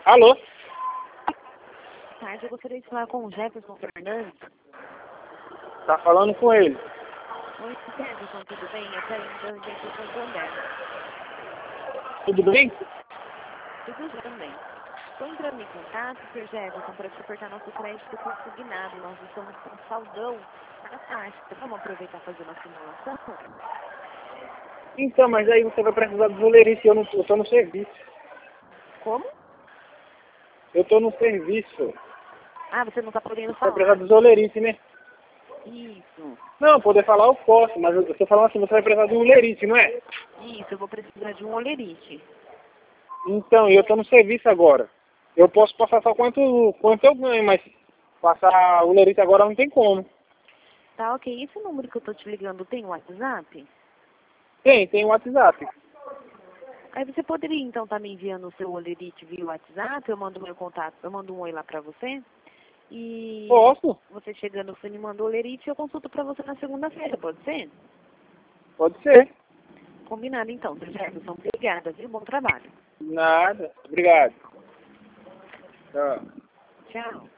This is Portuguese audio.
Alô? Tarde, eu gostaria de falar com o Jefferson Fernandes. Tá falando com ele. Oi, Jefferson, tudo bem? É Thaís da agência Santander. Tudo bem? Tudo também. Estou entrando em contato, Sr. Jefferson, para suportar nosso crédito consignado. Nós estamos com saldão na taxa. Vamos aproveitar e fazer uma simulação? Então, mas aí você vai precisar do Zoleirice, eu tô no serviço. Como? Eu tô no serviço. Ah, você não está podendo Você vai precisar falar. do Zoleirice, né? Isso. Não, poder falar eu posso, mas eu tô falando assim, você vai precisar do Zoleirice, não é? Isso, eu vou precisar de um olerite. Então, eu tô no serviço agora. Eu posso passar só quanto eu ganho, mas passar o Zoleirice agora não tem como. Tá, ok. Esse número que eu tô te ligando tem WhatsApp? Tem o WhatsApp. Aí você poderia, então, estar me enviando o seu olerite via WhatsApp? Eu mando o meu contato, eu mando um oi lá pra você. E Posso? você chegando, você me mandou o olerite e eu consulto pra você na segunda-feira, pode ser? Pode ser. Combinado, então, Sr. Jefferson. Obrigada, viu? Bom trabalho. Nada. Obrigado. Tchau. Tchau.